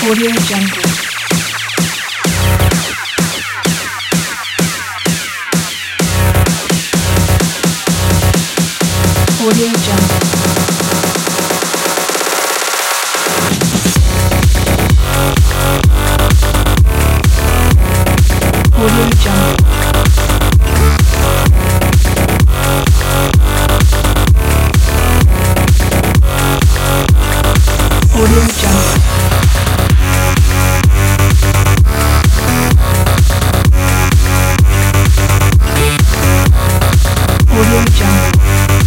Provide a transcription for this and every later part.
Audio Jungle. Audio Jungle. Audio Jungle. Audio Jungle. Audio Jungle.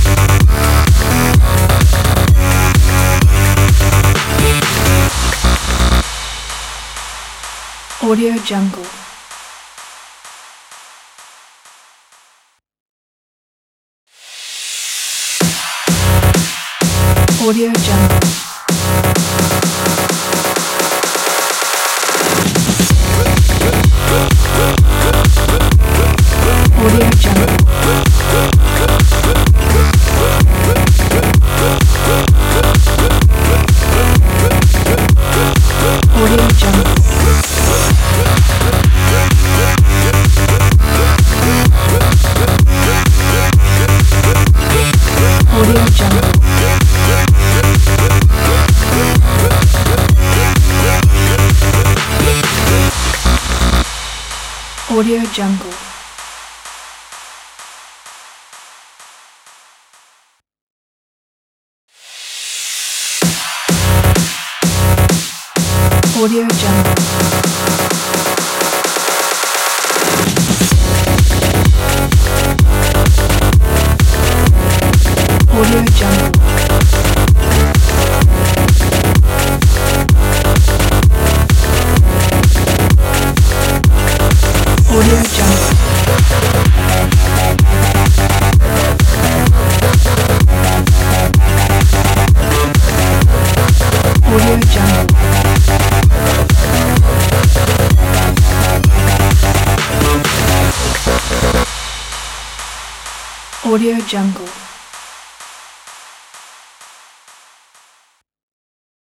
Audio Jungle. Audio Jungle. Audio Jungle. Audio Jungle. Audio Jungle. Audio Jungle. Audio Jungle. Audio Jungle. Audio Jungle. Audio Jungle. Audio Jungle.